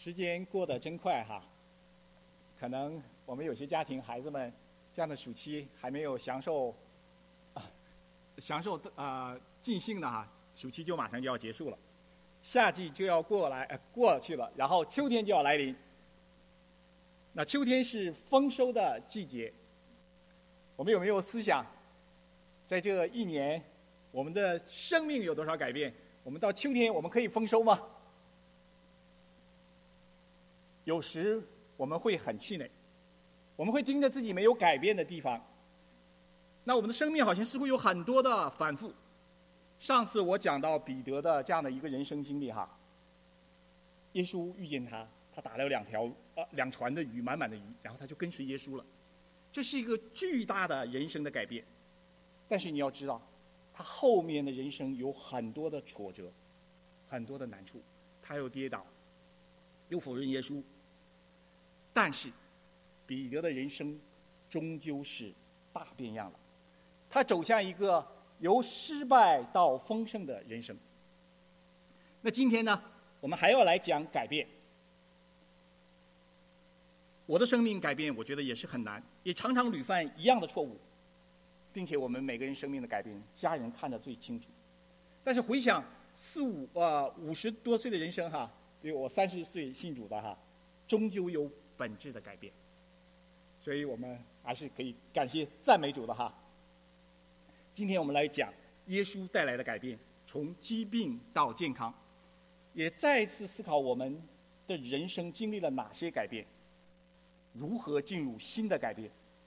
时间过得真快哈，可能我们有些家庭孩子们这样的暑期还没有享受尽兴的哈，暑期就马上就要结束了，夏季就要过去了，然后秋天就要来临。那秋天是丰收的季节，我们有没有思想，在这一年我们的生命有多少改变？我们到秋天我们可以丰收吗？有时我们会很气馁，我们会盯着自己没有改变的地方，那我们的生命好像似乎有很多的反复。上次我讲到彼得的这样的一个人生经历哈，耶稣遇见他打了两船的鱼，满满的鱼，然后他就跟随耶稣了。这是一个巨大的人生的改变，但是你要知道，他后面的人生有很多的挫折，很多的难处，他又跌倒，又否认耶稣。但是彼得的人生终究是大变样了，他走向一个由失败到丰盛的人生。那今天呢，我们还要来讲改变。我的生命改变，我觉得也是很难，也常常屡犯一样的错误，并且我们每个人生命的改变，家人看得最清楚。但是回想50多岁的人生哈，比如我30岁信主的哈，终究有本质的改变，所以我们还是可以感谢赞美主的哈。今天我们来讲耶稣带来的改变，从疾病到健康，也再次思考我们的人生经历了哪些改变，如何进入新的改变。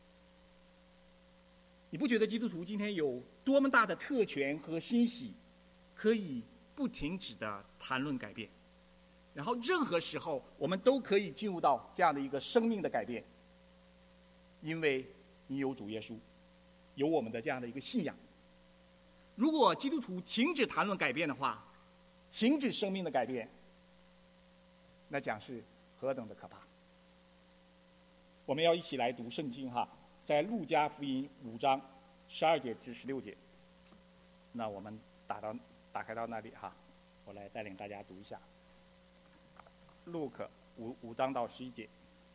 你不觉得基督徒今天有多么大的特权和欣喜，可以不停止的谈论改变，然后任何时候我们都可以进入到这样的一个生命的改变，因为你有主耶稣，有我们的这样的一个信仰。如果基督徒停止谈论改变的话，停止生命的改变，那将是何等的可怕。我们要一起来读圣经哈，在路加福音5章12节至16节。那我们打开到那里哈，我来带领大家读一下。路加5章到11节，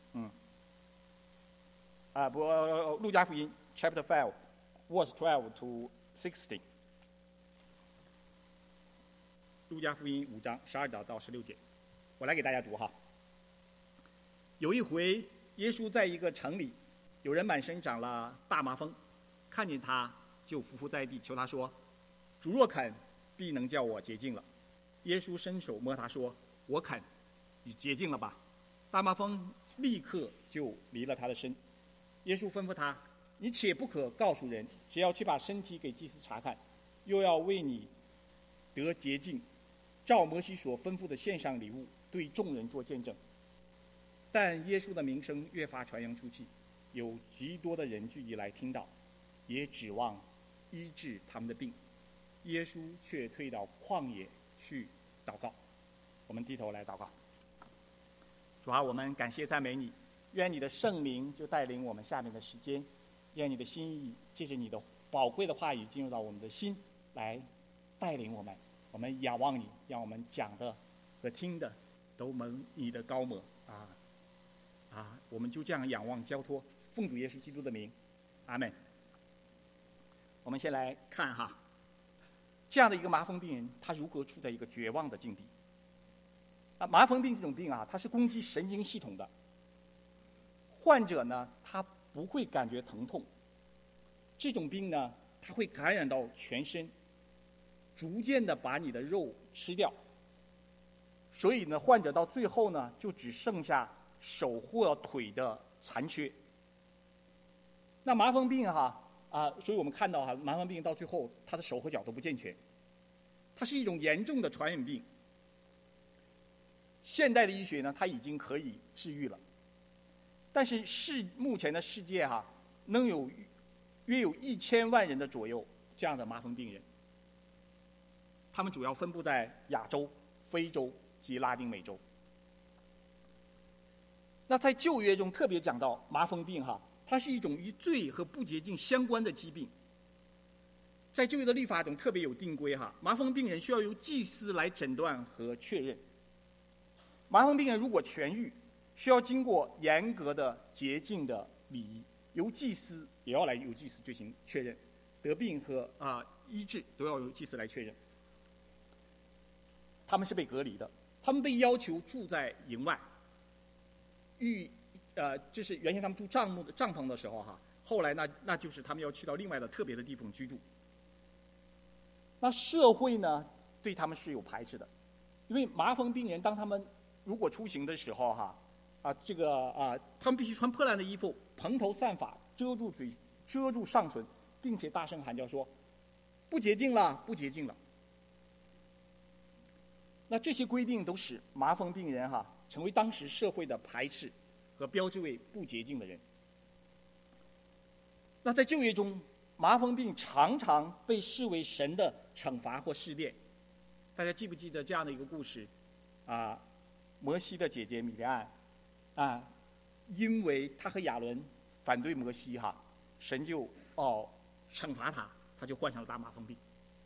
路加福音 Chapter 5 verse 12 to 16。路加福音5章12到16节，我来给大家读哈。有一回，耶稣在一个城里，有人满身长了大麻风，看见他就伏在地求他说：“主若肯，必能叫我洁净了。”耶稣伸手摸他说：“我肯，你洁净了吧。”大麻风立刻就离了他的身。耶稣吩咐他：“你且不可告诉人，只要去把身体给祭司查看，又要为你得洁净，照摩西所吩咐的献上礼物，对众人做见证。”但耶稣的名声越发传扬出去，有极多的人聚集来听到，也指望医治他们的病。耶稣却退到旷野去祷告。我们低头来祷告。主啊，我们感谢赞美你，愿你的圣灵就带领我们下面的时间，愿你的心意借着你的宝贵的话语进入到我们的心，来带领我们。我们仰望你，让我们讲的和听的都蒙你的高抹我们就这样仰望交托，奉主耶稣基督的名，阿们。我们先来看哈，这样的一个麻风病人，他如何处在一个绝望的境地。麻风病这种病它是攻击神经系统的，患者呢他不会感觉疼痛，这种病呢它会感染到全身，逐渐的把你的肉吃掉，所以呢患者到最后呢就只剩下手或腿的残缺。那麻风病所以我们看到麻风病到最后他的手和脚都不健全，它是一种严重的传染病。现代的医学呢它已经可以治愈了，但是目前的世界能有约有1000万人的左右这样的麻风病人，他们主要分布在亚洲、非洲及拉丁美洲。那在旧约中特别讲到麻风病它是一种与罪和不洁净相关的疾病。在旧约的律法中特别有定规麻风病人需要由祭司来诊断和确认。 麻风病人如果痊愈，需要经过严格的洁净的礼仪，由祭司进行确认，得病和医治都要由祭司来确认。他们是被隔离的，他们被要求住在营外。这是原先他们住帐篷的时候后来那就是他们要去到另外的特别的地方居住。那社会呢对他们是有排斥的，因为麻风病人当他们如果出行的时候他们必须穿破烂的衣服，蓬头散发，遮住嘴，遮住上唇，并且大声喊叫说：“不洁净了，不洁净了。”那这些规定都使麻风病人成为当时社会的排斥和标志为不洁净的人。那在旧约中，麻风病常常被视为神的惩罚或试炼。大家记不记得这样的一个故事？摩西的姐姐米利暗因为他和亚伦反对摩西神就惩罚他就患上了大麻风病。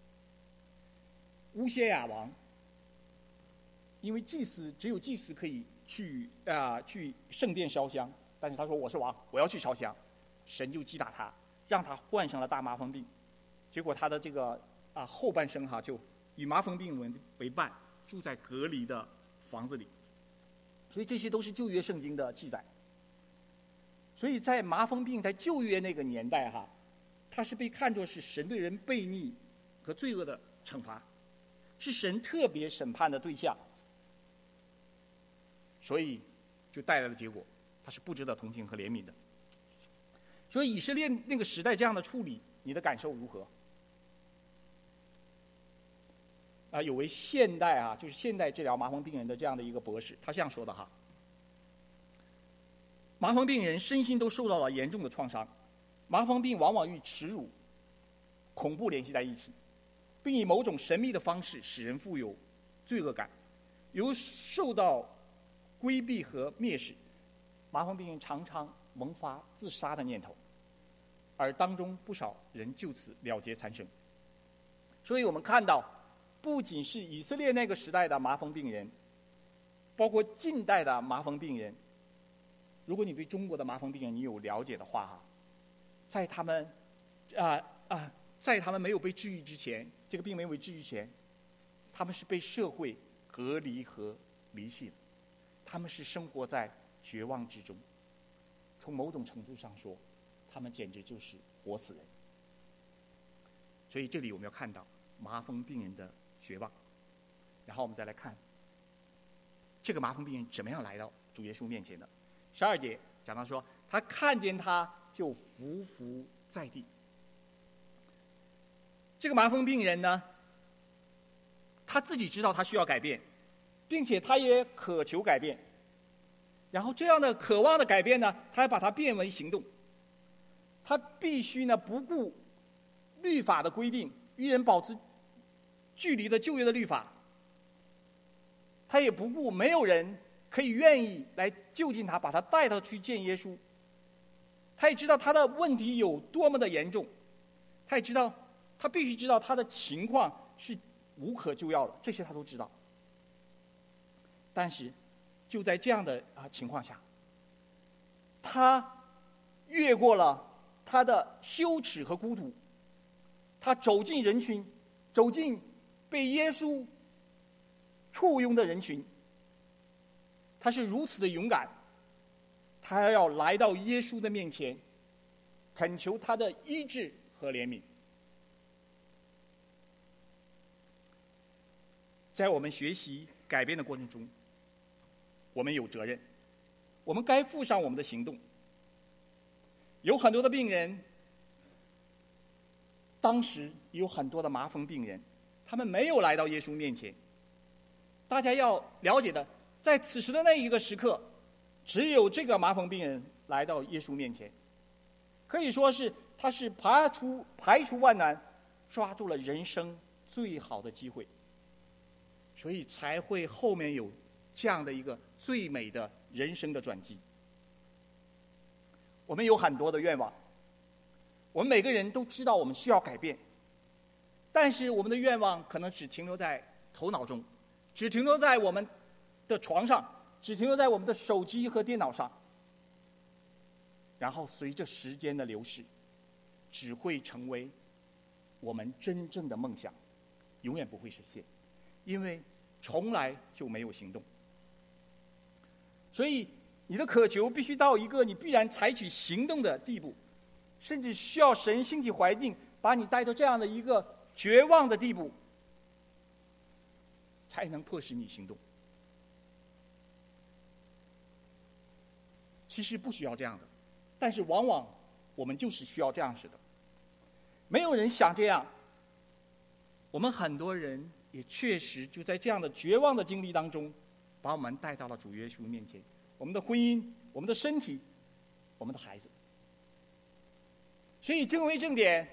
乌歇亚王因为只有祭司可以去圣殿烧香，但是他说我是王，我要去烧香，神就击打他，让他患上了大麻风病。结果他的这个后半生就以麻风病为伴，住在隔离的房子里。所以这些都是旧约圣经的记载。所以在麻风病在旧约那个年代它是被看作是神对人悖逆和罪恶的惩罚，是神特别审判的对象，所以就带来了结果，它是不值得同情和怜悯的。所以以色列那个时代这样的处理，你的感受如何？有位现代就是现代治疗麻风病人的这样的一个博士，他这样说的麻风病人身心都受到了严重的创伤，麻风病往往与耻辱、恐怖联系在一起，并以某种神秘的方式使人富有罪恶感，由受到规避和蔑视，麻风病人常常萌发自杀的念头，而当中不少人就此了结残生。所以我们看到，不仅是以色列那个时代的麻风病人，包括近代的麻风病人，如果你对中国的麻风病人你有了解的话在他们没有被治愈之前，这个病没有被治愈前，他们是被社会隔离和离弃的，他们是生活在绝望之中。从某种程度上说，他们简直就是活死人。所以这里我们要看到麻风病人的绝望。然后我们再来看这个麻风病人怎么样来到主耶稣面前的。12节讲到说，他看见他就伏在地。这个麻风病人呢，他自己知道他需要改变，并且他也渴求改变，然后这样的渴望的改变呢，他还把它变为行动。他必须呢不顾律法的规定，与人保持距离的旧约的律法，他也不顾没有人可以愿意来就近他，把他带到去见耶稣。他也知道他的问题有多么的严重，他也知道他必须知道他的情况是无可救药的，这些他都知道。但是就在这样的情况下，他越过了他的羞耻和孤独，他走进人群，走进被耶稣簇拥的人群，他是如此的勇敢，他要来到耶稣的面前，恳求他的医治和怜悯。在我们学习改变的过程中，我们有责任，我们该负上我们的行动。有很多的病人，当时有很多的麻风病人，他们没有来到耶稣面前。大家要了解的，在此时的那一个时刻，只有这个麻风病人来到耶稣面前，可以说是他是排除万难，抓住了人生最好的机会，所以才会后面有这样的一个最美的人生的转机。我们有很多的愿望，我们每个人都知道我们需要改变，但是我们的愿望可能只停留在头脑中，只停留在我们的床上， 只停留在我们的手机和电脑上，然后随着时间的流逝，只会成为我们真正的梦想，永远不会实现，因为从来就没有行动。所以你的渴求必须到一个你必然采取行动的地步，甚至需要神兴起怀定，把你带到这样的一个绝望的地步，才能迫使你行动。其实不需要这样的，但是往往我们就是需要这样式的。没有人想这样，我们很多人也确实就在这样的绝望的经历当中，把我们带到了主耶稣面前。我们的婚姻，我们的身体，我们的孩子。所以正为正点，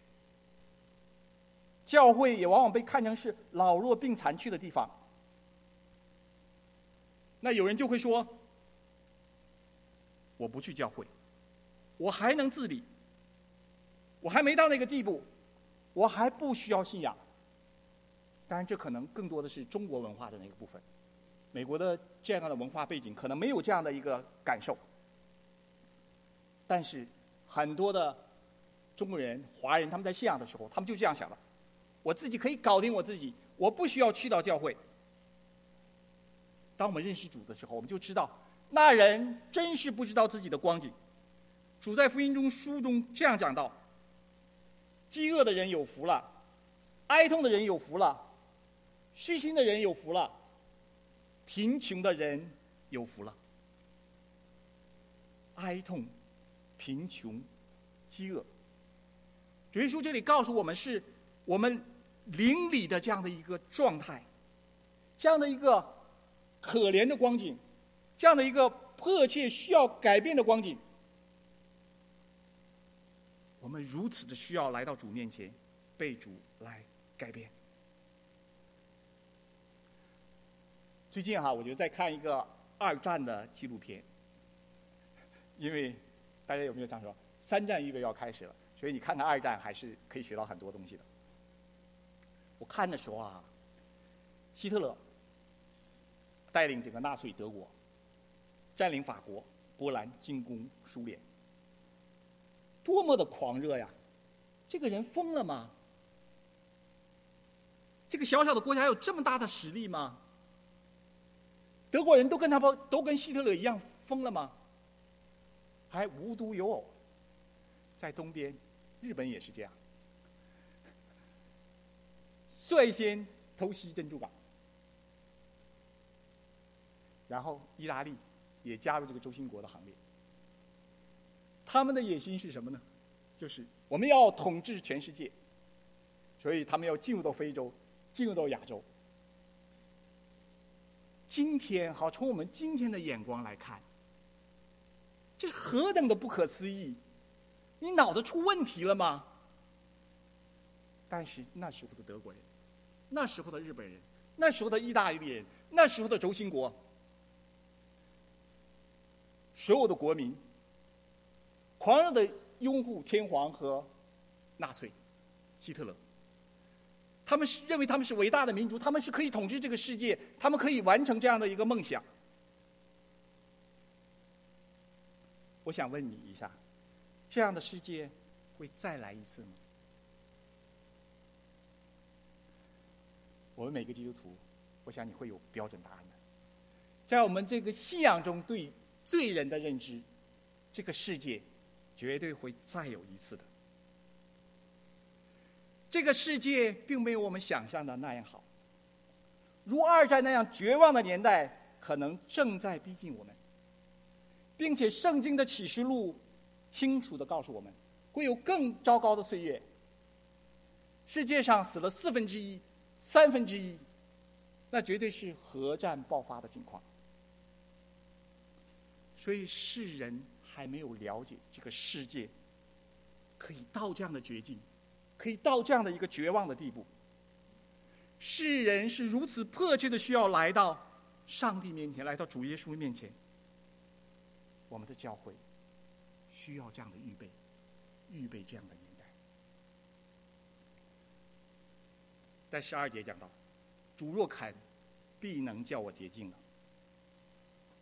教会也往往被看成是老弱病残去的地方。那有人就会说，我不去教会，我还能自理，我还没到那个地步，我还不需要信仰。当然这可能更多的是中国文化的那个部分，美国的这样的文化背景可能没有这样的一个感受。但是很多的中国人、华人，他们在信仰的时候，他们就这样想的：我自己可以搞定我自己，我不需要去到教会。当我们认识主的时候，我们就知道那人真是不知道自己的光景。主在福音书中这样讲到：饥饿的人有福了，哀痛的人有福了，虚心的人有福了，贫穷的人有福了。哀痛、贫穷、饥饿，主耶稣这里告诉我们，是我们灵里的这样的一个状态，这样的一个可怜的光景，这样的一个迫切需要改变的光景。我们如此的需要来到主面前，被主来改变。最近我就在看一个2战的纪录片，因为大家有没有这样说，3战预备要开始了，所以你看看2战还是可以学到很多东西的。我看的时候希特勒带领整个纳粹德国占领法国、波兰，进攻苏联，多么的狂热呀！这个人疯了吗？这个小小的国家有这么大的实力吗？德国人都跟希特勒一样疯了吗？还无独有偶，在东边，日本也是这样，率先偷袭珍珠港，然后意大利也加入这个轴心国的行列。他们的野心是什么呢？就是我们要统治全世界，所以他们要进入到非洲，进入到亚洲。今天从我们今天的眼光来看，这是何等的不可思议！你脑子出问题了吗？但是那时候的德国人，那时候的日本人，那时候的意大利人，那时候的轴心国，所有的国民狂热的拥护天皇和纳粹希特勒。他们认为他们是伟大的民族，他们是可以统治这个世界，他们可以完成这样的一个梦想。我想问你一下，这样的世界会再来一次吗？我们每个基督徒，我想你会有标准答案的。在我们这个信仰中对罪人的认知，这个世界绝对会再有一次的。这个世界并没有我们想象的那样好，如2战那样绝望的年代可能正在逼近我们，并且圣经的启示录清楚地告诉我们，会有更糟糕的岁月。世界上死了1/4、1/3，那绝对是核战爆发的情况。所以世人还没有了解这个世界可以到这样的绝境，可以到这样的一个绝望的地步。世人是如此迫切的需要来到上帝面前，来到主耶稣面前。我们的教会需要这样的预备这样的年代。在12节讲到，主若肯，必能叫我洁净了。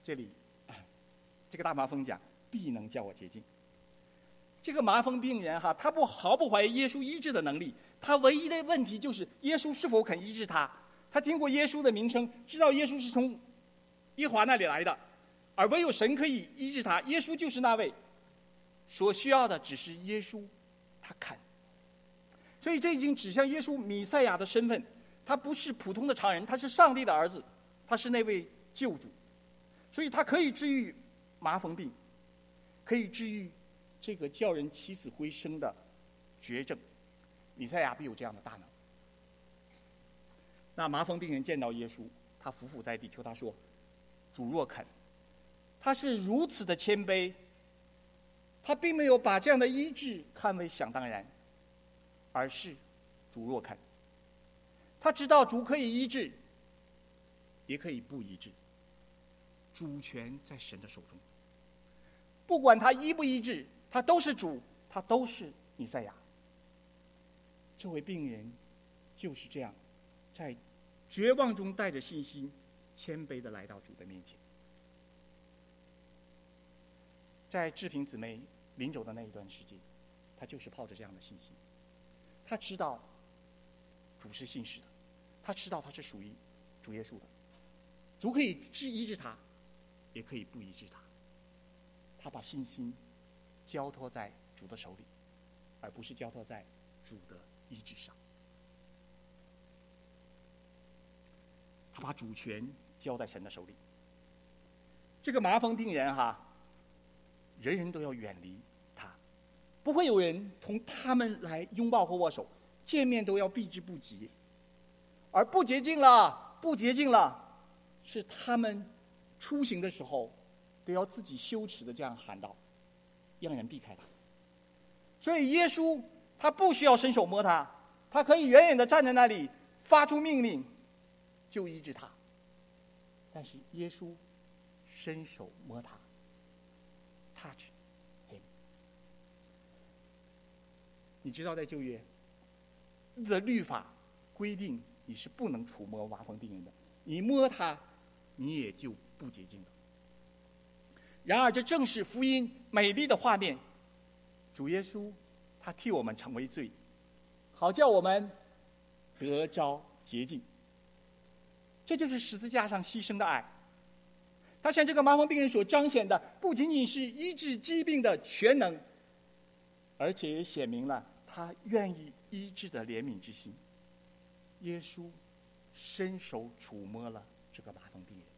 这里这个大麻风讲必能叫我洁净。这个麻风病人哈，他毫不怀疑耶稣医治的能力，他唯一的问题就是耶稣是否肯医治他。他听过耶稣的名称，知道耶稣是从耶和华那里来的，而唯有神可以医治他，耶稣就是那位。所需要的只是耶稣他肯。所以这已经指向耶稣弥赛亚的身份，他不是普通的常人，他是上帝的儿子，他是那位救主。所以他可以治愈麻风病，可以治愈这个叫人起死回生的绝症。弥赛亚必有这样的大能。那麻风病人见到耶稣，他俯伏在地，求他说：“主若肯。”他是如此的谦卑，他并没有把这样的医治看为想当然，而是主若肯。他知道主可以医治，也可以不医治，主权在神的手中。不管他医不医治，他都是主，他都是弥赛亚。这位病人就是这样，在绝望中带着信心，谦卑地来到主的面前。在志平姊妹临走的那一段时间，他就是抱着这样的信心。他知道主是信实的，他知道他是属于主耶稣的，主可以医治他，也可以不医治他。他把信心交托在主的手里，而不是交托在主的医治上。他把主权交在神的手里。这个麻风病人哈，人人都要远离他，不会有人同他们来拥抱或握手，见面都要避之不及。而不洁净了，不洁净了，是他们出行的时候都要自己羞耻的这样喊道，让人避开他。所以耶稣他不需要伸手摸他，他可以远远的站在那里发出命令就医治他。但是耶稣伸手摸他 touch him。 你知道在旧约的律法规定你是不能触摸麻风病人的，你摸他你也就不洁净了。然而这正是福音美丽的画面，主耶稣他替我们成为罪，好叫我们得着洁净。这就是十字架上牺牲的爱。他向这个麻风病人所彰显的不仅仅是医治疾病的全能，而且也显明了他愿意医治的怜悯之心。耶稣伸手触摸了这个麻风病人。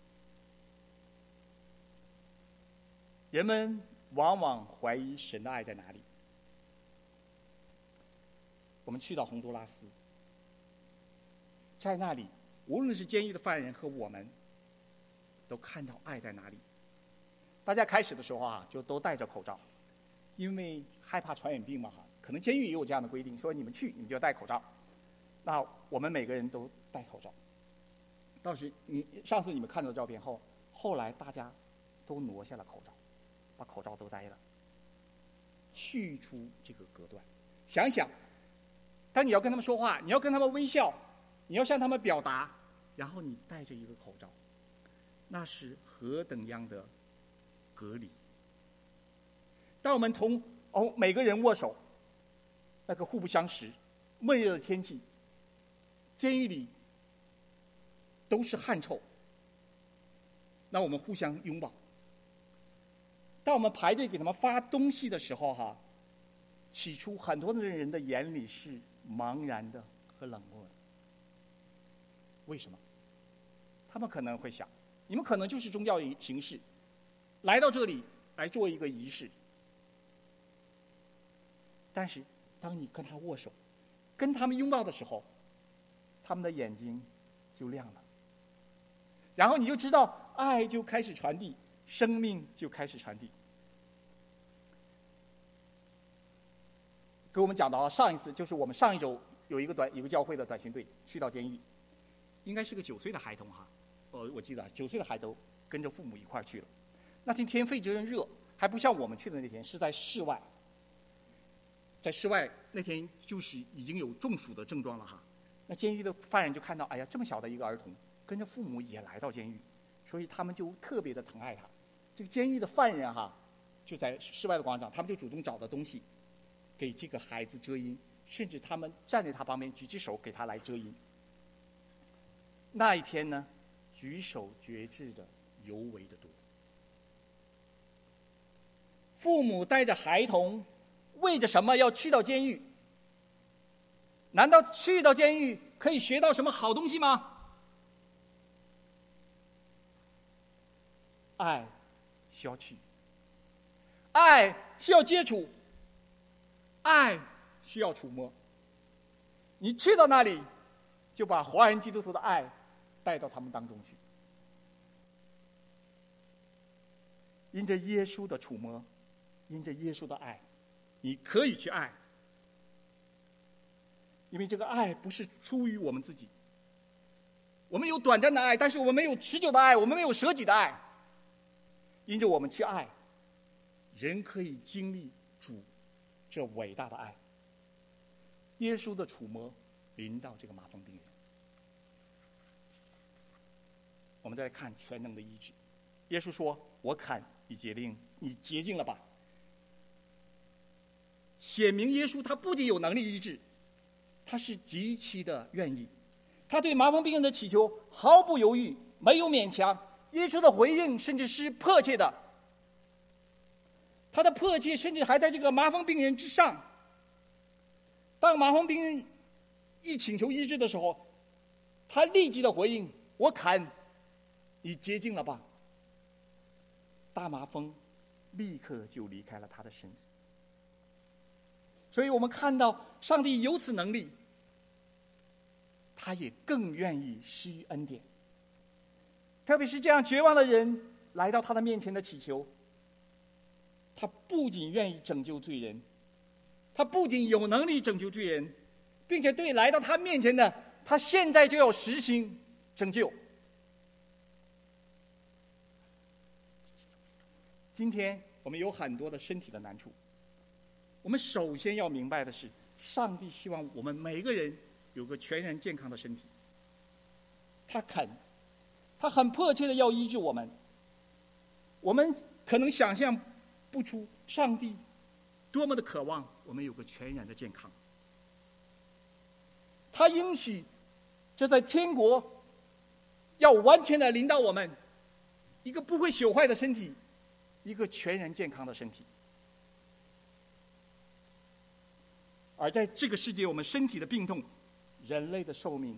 人们往往怀疑神的爱在哪里。我们去到洪都拉斯，在那里无论是监狱的犯人和我们都看到爱在哪里。大家开始的时候啊，就都戴着口罩，因为害怕传染病嘛，可能监狱也有这样的规定，说你们去你们就要戴口罩。那我们每个人都戴口罩。倒是上次你们看到的照片后来大家都挪下了口罩，把口罩都摘了，去除这个隔断。想想，当你要跟他们说话，你要跟他们微笑，你要向他们表达，然后你戴着一个口罩，那是何等样的隔离。当我们同每个人握手，那个互不相识，闷热的天气，监狱里都是汗臭，那我们互相拥抱。当我们排队给他们发东西的时候起初很多的人的眼里是茫然的和冷漠的。为什么？他们可能会想，你们可能就是宗教形式，来到这里来做一个仪式。但是当你跟他握手，跟他们拥抱的时候，他们的眼睛就亮了，然后你就知道爱就开始传递，生命就开始传递。给我们讲到上一次，就是我们上一周有一个教会的短宣队去到监狱，应该是个9岁的孩童我记得9岁的孩童跟着父母一块儿去了。那天天非常热，还不像我们去的那天是在室外。在室外那天就是已经有中暑的症状了那监狱的犯人就看到，哎呀，这么小的一个儿童跟着父母也来到监狱， 所以他们就特别的疼爱他。这个监狱的犯人就在室外的广场，他们就主动找到东西给这个孩子遮阴，甚至他们站在他旁边举起手给他来遮阴。那一天呢，举手决志的尤为的多。父母带着孩童，为着什么要去到监狱？难道去到监狱可以学到什么好东西吗？爱需要去，爱需要接触，爱需要触摸。你去到那里，就把华人基督徒的爱带到他们当中去。因着耶稣的触摸，因着耶稣的爱，你可以去爱。因为这个爱不是出于我们自己，我们有短暂的爱，但是我们没有持久的爱，我们没有舍己的爱。因着我们去爱，人可以经历主这伟大的爱。耶稣的触摸临到这个麻风病人。我们再看全能的医治。耶稣说：“我砍你洁净，你洁净了吧。”显明耶稣他不仅有能力医治，他是极其的愿意。他对麻风病人的祈求毫不犹豫，没有勉强。耶稣的回应甚至是迫切的，他的迫切甚至还在这个麻风病人之上。当麻风病人一请求医治的时候，他立即的回应：“我砍你洁净了吧。”大麻风立刻就离开了他的身。所以我们看到上帝有此能力，他也更愿意施予恩典。特别是这样绝望的人来到他的面前的祈求，他不仅愿意拯救罪人，他不仅有能力拯救罪人，并且对来到他面前的，他现在就要实行拯救。今天我们有很多的身体的难处，我们首先要明白的是，上帝希望我们每个人有个全然健康的身体。他很迫切的要医治我们。我们可能想象不出上帝多么的渴望我们有个全然的健康。他应许这在天国要完全的临到我们，一个不会朽坏的身体，一个全然健康的身体。而在这个世界，我们身体的病痛，人类的寿命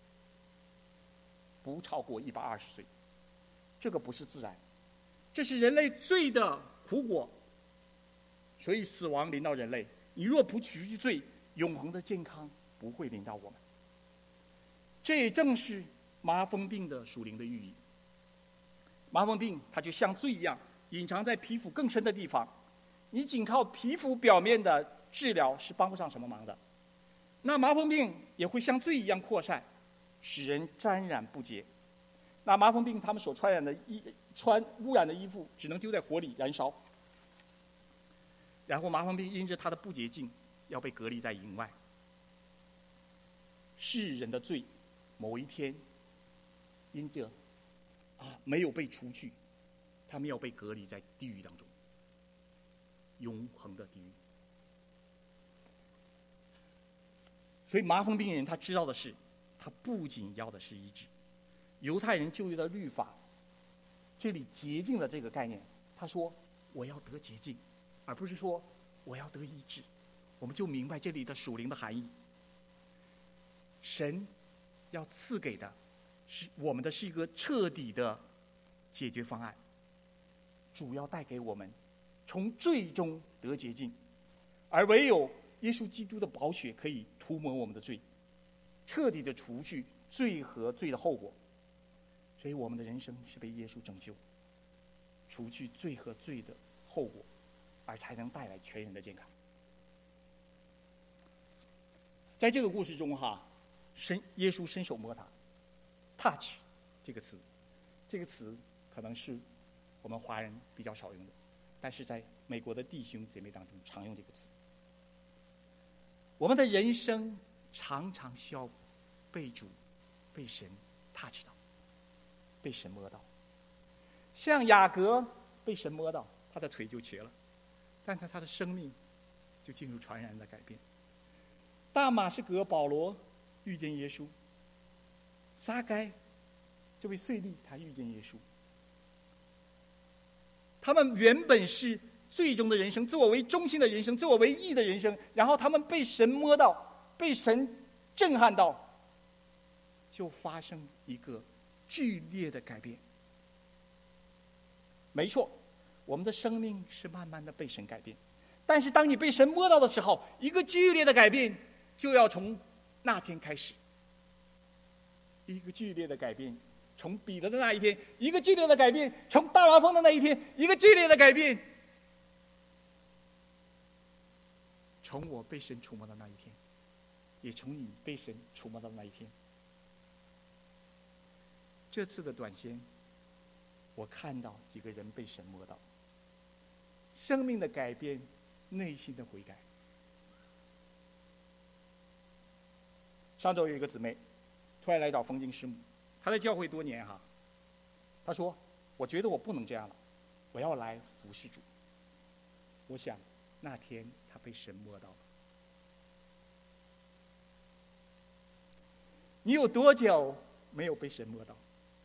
不超过120岁，这个不是自然，这是人类罪的苦果。所以死亡临到人类，你若不除去罪，永恒的健康不会临到我们。这也正是麻风病的属灵的寓意。麻风病它就像罪一样，隐藏在皮肤更深的地方，你仅靠皮肤表面的治疗是帮不上什么忙的。那麻风病也会像罪一样扩散，使人沾染不洁。那麻风病他们所污染的衣服只能丢在火里燃烧，然后麻风病因着他的不洁净要被隔离在营外。世人的罪某一天因着没有被除去，他们要被隔离在地狱当中，永恒的地狱。所以麻风病人他知道的是，他不仅要的是医治。犹太人旧约的律法，这里洁净的这个概念，他说我要得洁净，而不是说我要得医治。我们就明白这里的属灵的含义。神要赐给的是我们的是一个彻底的解决方案，主要带给我们从罪中得洁净，而唯有耶稣基督的宝血可以涂抹我们的罪，彻底的除去罪和罪的后果。所以我们的人生是被耶稣拯救，除去罪和罪的后果，而才能带来全人的健康。在这个故事中耶稣伸手摸他 touch 这个词可能是我们华人比较少用的，但是在美国的弟兄姐妹当中常用这个词。我们的人生常常需要被主被神 touch 到，被神摸到。 像雅各被神摸到，他的腿就瘸了，但是他的生命就进入传染的改变。大马士革保罗遇见耶稣，撒该这位税吏他遇见耶稣，他们原本是最终的人生，自我为中心的人生，自我为义的人生，然后他们被神摸到，被神震撼到，就发生一个剧烈的改变。没错，我们的生命是慢慢的被神改变，但是当你被神摸到的时候，一个剧烈的改变就要从那天开始。一个剧烈的改变从彼得的那一天，一个剧烈的改变从大麻风的那一天，一个剧烈的改变从我被神触摸的那一天，也从你被神触摸的那一天。这次的短宣，我看到几个人被神摸到，生命的改变，内心的悔改。上周有一个姊妹突然来找冯静师母，她在教会多年哈，她说：“我觉得我不能这样了，我要来服侍主。”我想那天她被神摸到了。你有多久没有被神摸到？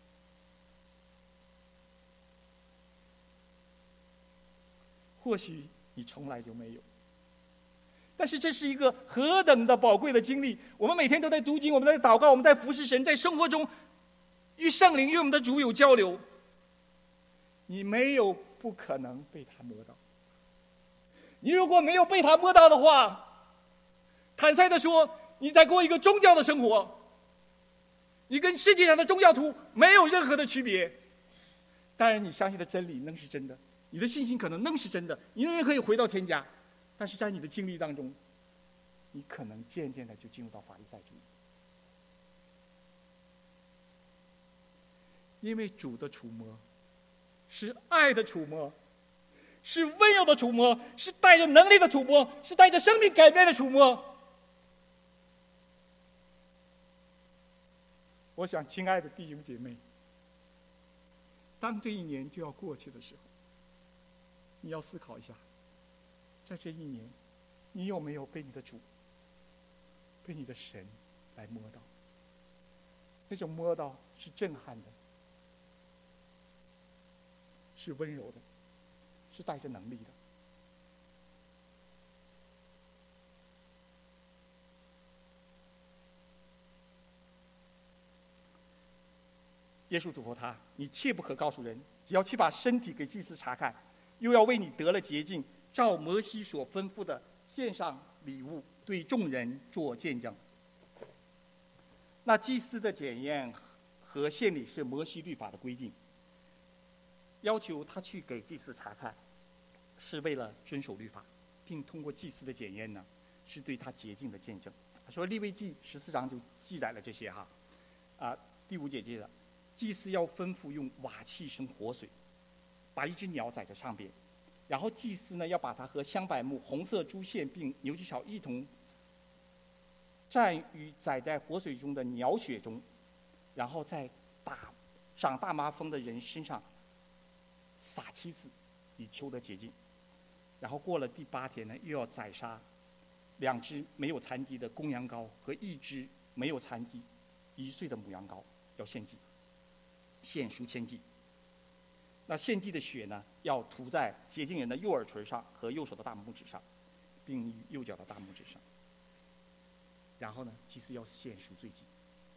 或许你从来就没有，但是这是一个何等的宝贵的经历！我们每天都在读经，我们在祷告，我们在服侍神，在生活中与圣灵、与我们的主有交流。你没有不可能被他摸到。你如果没有被他摸到的话，坦率的说，你在过一个宗教的生活，你跟世界上的宗教徒没有任何的区别。当然，你相信的真理能是真的。你的信心可能能是真的，你仍然可以回到天家，但是在你的经历当中，你可能渐渐的就进入到法利赛主义。因为主的触摸是爱的触摸，是温柔的触摸，是带着能力的触摸，是带着生命改变的触摸。我想，亲爱的弟兄姐妹，当这一年就要过去的时候，你要思考一下，在这一年，你有没有被你的主、被你的神来摸到？那种摸到是震撼的，是温柔的，是带着能力的。耶稣嘱咐他：“你切不可告诉人，只要去把身体给祭司查看。”又要为你得了洁净，照摩西所吩咐的献上礼物，对众人做见证。那祭司的检验和献礼是摩西律法的规定，要求他去给祭司查看，是为了遵守律法，并通过祭司的检验呢，是对他洁净的见证。他说利未记14章就记载了这些哈，第5节记的，祭司要吩咐用瓦器生活水，把一只鸟宰在上边，然后祭司呢要把它和香柏木、红色猪线并牛蹄草一同蘸于宰在活水中的鸟血中，然后在长大麻风的人身上撒7次，以求得洁净。然后过了第8天呢，又要宰杀2只没有残疾的公羊羔和1只没有残疾1岁的母羊羔，要献祭，献赎愆祭。那献祭的血呢，要涂在洁净人的右耳垂上和右手的大拇指上，并与右脚的大拇指上。然后呢，祭司要献赎罪祭，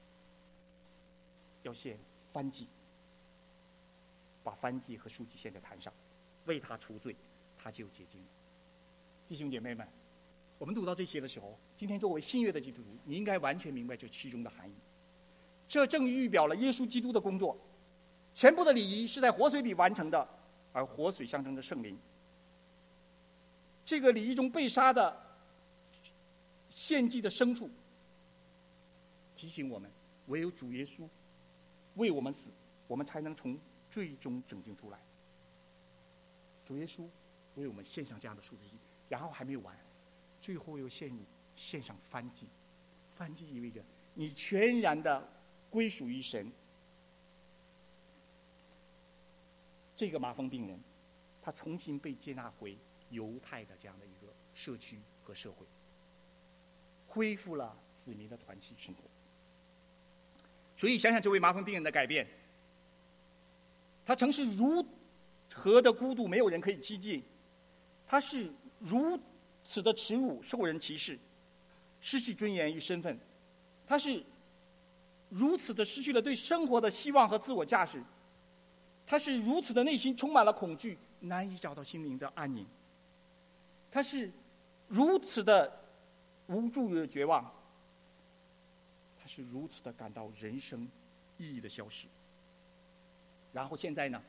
要献燔祭，把燔祭和赎祭献在坛上，为他除罪，他就洁净了。弟兄姐妹们，我们读到这些的时候，今天作为新约的基督徒，你应该完全明白这其中的含义。这正预表了耶稣基督的工作。全部的礼仪是在活水里完成的，而活水象征着圣灵。这个礼仪中被杀的献祭的牲畜，提醒我们，唯有主耶稣为我们死，我们才能从罪中拯救出来。主耶稣为我们献上这样的赎罪祭，然后还没有完，最后又献上燔祭。燔祭意味着你全然的归属于神。 这个麻风病人，他重新被接纳回犹太的这样的一个社区和社会，恢复了子民的团契生活。所以想想这位麻风病人的改变，他曾是如何的孤独，没有人可以接近，他是如此的耻辱，受人歧视，失去尊严与身份，他是如此的失去了对生活的希望和自我价值，他是如此的内心充满了恐惧，难以找到心灵的安宁，他是如此的无助与绝望，他是如此的感到人生意义的消失。然后现在呢，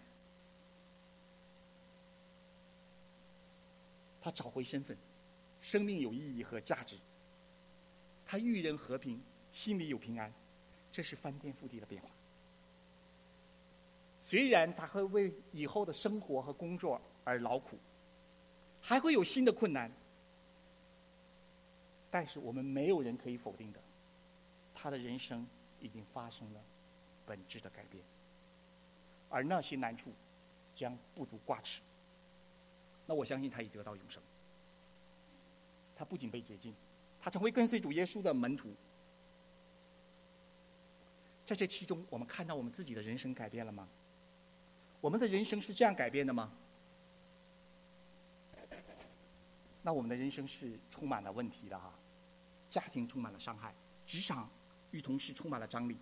他找回身份，生命有意义和价值，他与人和平，心里有平安，这是翻天覆地的变化。虽然他会为以后的生活和工作而劳苦，还会有新的困难，但是我们没有人可以否定的，他的人生已经发生了本质的改变，而那些难处将不足挂齿。那我相信他已得到永生。他不仅被洁净，他成为跟随主耶稣的门徒。在这其中，我们看到我们自己的人生改变了吗？我们的人生是这样改变的吗？那我们的人生是充满了问题的哈，家庭充满了伤害，职场与同事充满了张力。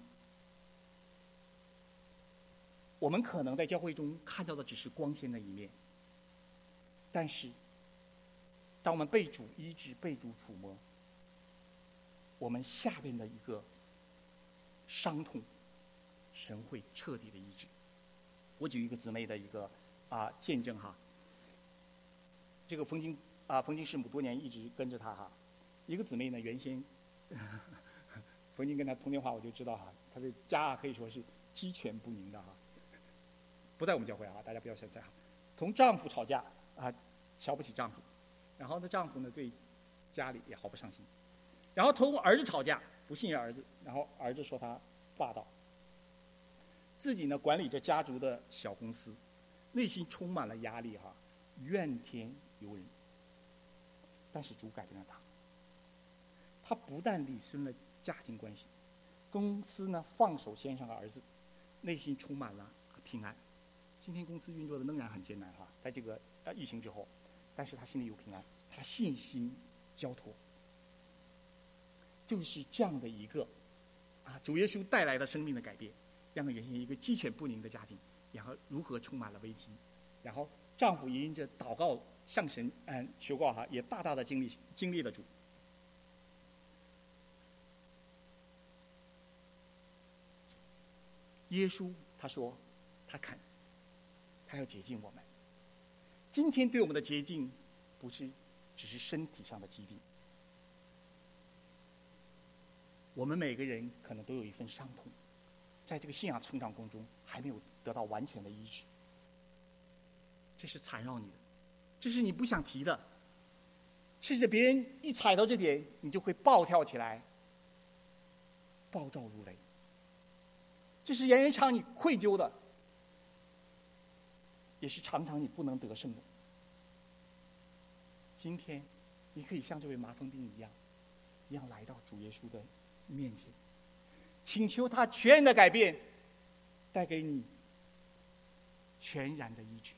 我们可能在教会中看到的只是光鲜的一面，但是当我们被主医治、被主触摸，我们下边的一个伤痛，神会彻底的医治。我举一个姊妹的一个见证哈。这个冯金师母多年一直跟着她哈。一个姊妹呢，原先冯金跟她通电话，我就知道哈，她的家可以说是鸡犬不宁的哈。不在我们教会啊，大家不要现在哈。同丈夫吵架瞧不起丈夫，然后呢，丈夫呢对家里也毫不上心，然后同儿子吵架，不信任儿子，然后儿子说他霸道，自己呢管理着家族的小公司，内心充满了压力哈，怨天尤人。但是主改变了他，他不但理顺了家庭关系，公司呢放手献上了儿子，内心充满了平安。今天公司运作的仍然很艰难哈，在这个疫情之后，但是他心里有平安，他信心交托。就是这样的一个主耶稣带来的生命的改变，让原先一个鸡犬不宁的家庭，然后如何充满了危机，然后丈夫也因着祷告向神求告也大大的经历了主。耶稣他说他肯，他要洁净我们。今天对我们的洁净，不是只是身体上的疾病，我们每个人可能都有一份伤痛，在这个信仰成长过程中还没有得到完全的医治，这是缠绕你的，这是你不想提的，甚至别人一踩到这点，你就会暴跳起来，暴躁如雷。这是人常你愧疚的，也是常常你不能得胜的。今天你可以像这位麻风病一样来到主耶稣的面前，请求他全然的改变，带给你全然的医治。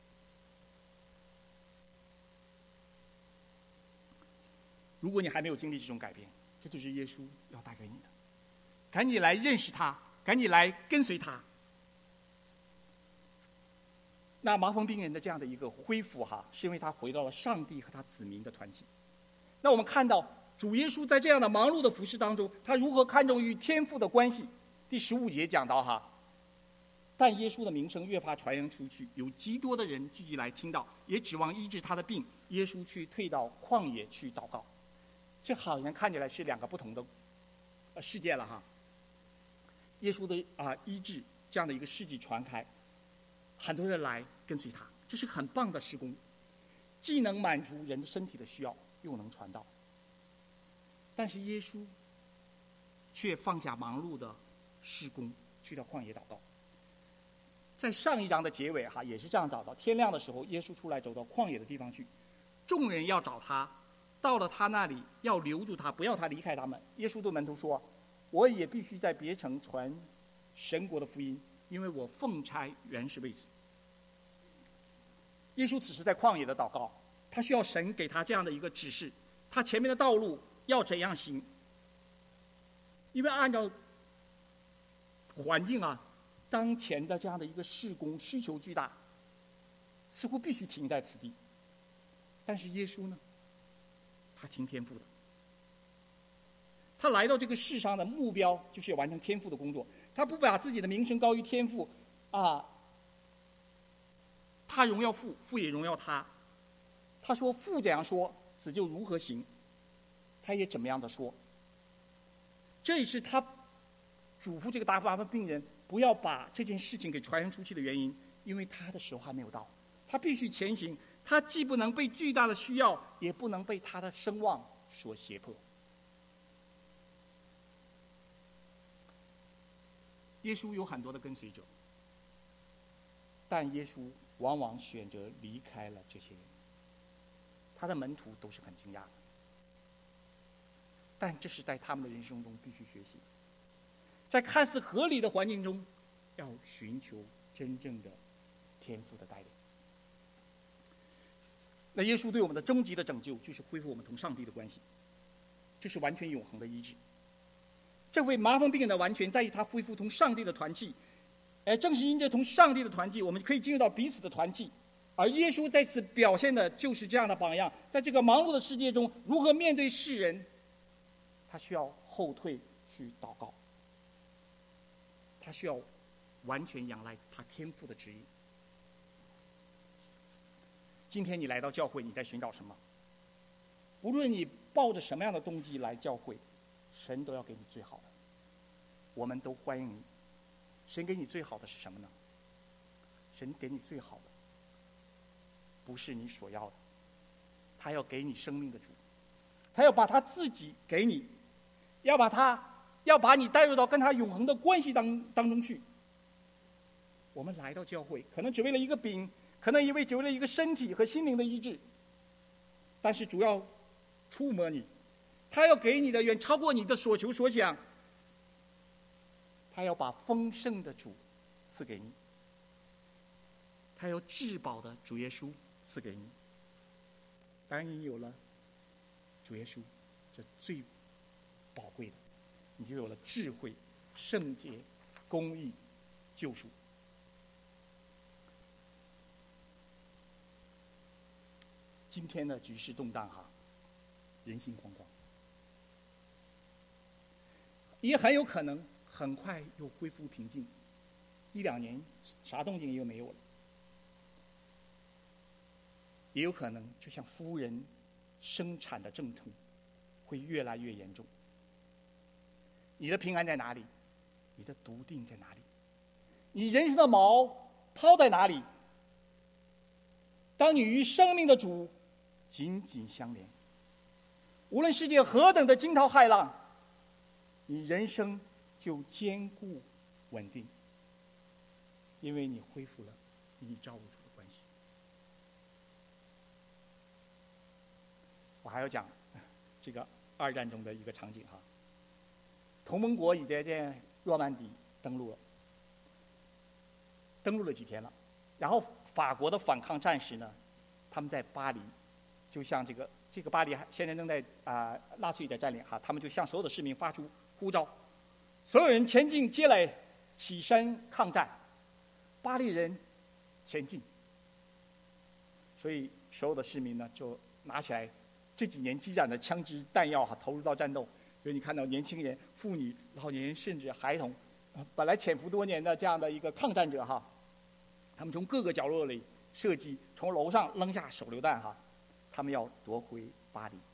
如果你还没有经历这种改变，这就是耶稣要带给你的，赶紧来认识他，赶紧来跟随他。那麻风病人的这样的一个恢复是因为他回到了上帝和他子民的团契。那我们看到主耶稣在这样的忙碌的服事当中，他如何看重与天父的关系。第15节讲到但耶稣的名声越发传扬出去，有极多的人聚集来听到，也指望医治他的病。耶稣去退到旷野去祷告。这好像看起来是两个不同的事件了耶稣的医治这样的一个事迹传开，很多人来跟随他，这是很棒的事工，既能满足人的身体的需要，又能传道。但是耶稣却放下忙碌的事工，去到旷野祷告。 在上一章的结尾也是这样找到，天亮的时候，耶稣出来走到旷野的地方去，众人要找他，到了他那里要留住他，不要他离开他们。耶稣对门徒说：“我也必须在别城传神国的福音，因为我奉差原是为此。”耶稣此时在旷野的祷告，他需要神给他这样的一个指示，他前面的道路要怎样行。因为按照环境当前的这样的一个事工需求巨大，似乎必须停在此地。但是耶稣呢，他听天父的，他来到这个世上的目标就是要完成天父的工作，他不把自己的名声高于天父他荣耀父，父也荣耀他。他说父怎样说，子就如何行，他也怎么样的说。这也是他嘱咐这个大麻风病人不要把这件事情给传扬出去的原因，因为他的时候还没有到，他必须前行，他既不能被巨大的需要，也不能被他的声望所胁迫。耶稣有很多的跟随者，但耶稣往往选择离开了这些人，他的门徒都是很惊讶的，但这是在他们的人生中必须学习的。在看似合理的环境中，要寻求真正的天父的带领。那耶稣对我们的终极的拯救，就是恢复我们同上帝的关系，这是完全永恒的医治。这位麻风病人的完全在于他恢复同上帝的团契，正是因着同上帝的团契，我们可以进入到彼此的团契。而耶稣在此表现的就是这样的榜样，在这个忙碌的世界中，如何面对世人，他需要后退去祷告，他需要完全仰赖他天父的旨意。今天你来到教会，你在寻找什么？无论你抱着什么样的动机来教会，神都要给你最好的，我们都欢迎你。神给你最好的是什么呢？神给你最好的不是你所要的，他要给你生命的主，他要把他自己给你，要把你带入到跟他永恒的关系当中去。我们来到教会，可能只为了一个饼，可能只为了一个身体和心灵的医治，但是主要触摸你，他要给你的远超过你的所求所想，他要把丰盛的主赐给你，他要至宝的主耶稣赐给你。当你有了主耶稣这最宝贵的，你就有了智慧、圣洁、公义、救赎。今天的局势动荡人心惶惶，也很有可能很快又恢复平静，1-2年啥动静又没有了。也有可能就像夫人生产的阵痛，会越来越严重。你的平安在哪里？你的笃定在哪里？你人生的锚抛在哪里？当你与生命的主紧紧相连，无论世界何等的惊涛骇浪，你人生就坚固稳定，因为你恢复了与你造物主的关系。我还要讲这个2战中的一个场景同盟国已经在诺曼底登陆了几天了，然后法国的反抗战士呢，他们在巴黎，就像这个巴黎现在正在纳粹在占领他们就向所有的市民发出呼召，所有人前进街垒，起身抗战，巴黎人前进。所以所有的市民呢，就拿起来这几年积攒的枪支弹药投入到战斗。所以你看到年轻人、妇女、老年人甚至孩童，本来潜伏多年的这样的一个抗战者他们从各个角落里射击，从楼上扔下手榴弹他们要夺回巴黎。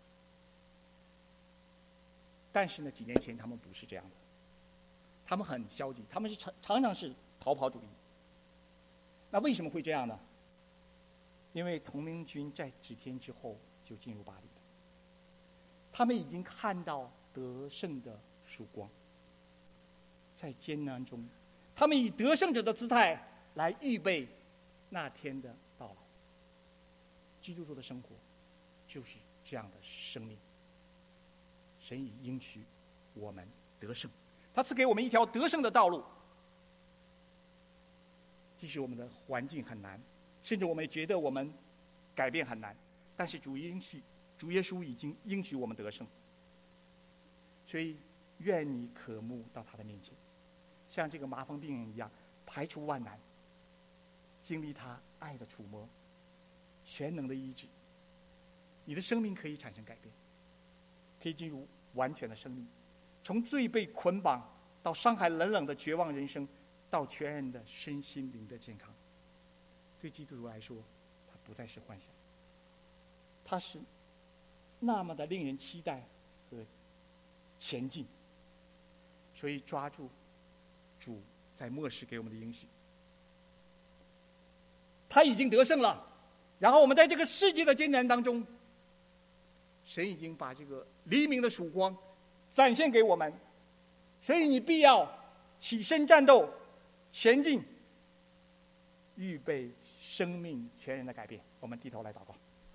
但是呢，几年前他们不是这样的，他们很消极，他们是常常是逃跑主义。那为什么会这样呢？因为同盟军在几天之后就进入巴黎了，他们已经看到得胜的曙光，在艰难中，他们以得胜者的姿态来预备那天的到来。基督徒的生活就是这样的生命。神已应许我们得胜，他赐给我们一条得胜的道路。即使我们的环境很难，甚至我们觉得我们改变很难，但是主耶稣已经应许我们得胜。所以愿你渴慕到他的面前，像这个麻风病人一样，排除万难，经历他爱的触摸，全能的医治。你的生命可以产生改变，可以进入完全的生命，从最被捆绑到伤害冷冷的绝望人生，到全人的身心灵的健康。对基督徒来说，它不再是幻想，它是那么的令人期待和前进。所以抓住主在末世给我们的应许，他已经得胜了。然后我们在这个世界的艰难当中，神已经把这个黎明的曙光展现给我们，所以你必要起身战斗，前进，预备生命全人的改变。我们低头来祷告。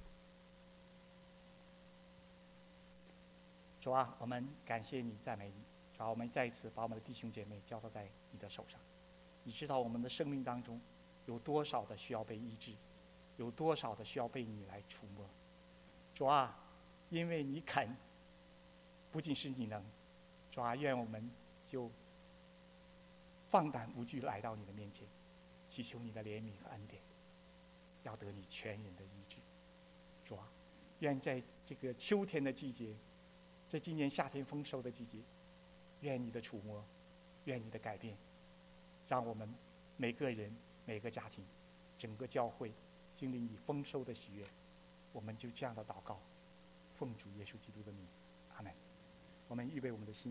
主啊，我们感谢你，赞美你。主啊，我们再一次把我们的弟兄姐妹交托在你的手上。你知道我们的生命当中有多少的需要被医治，有多少的需要被你来触摸。主啊，因为你肯，不仅是你能。主啊，愿我们就放胆无惧来到你的面前，祈求你的怜悯和恩典，要得你全人的医治。主啊，愿在这个秋天的季节，在今年夏天丰收的季节，愿你的触摸，愿你的改变，让我们每个人、每个家庭、整个教会经历你丰收的喜悦。我们就这样的祷告，奉主耶稣基督的名，阿门。我们预备我们的心。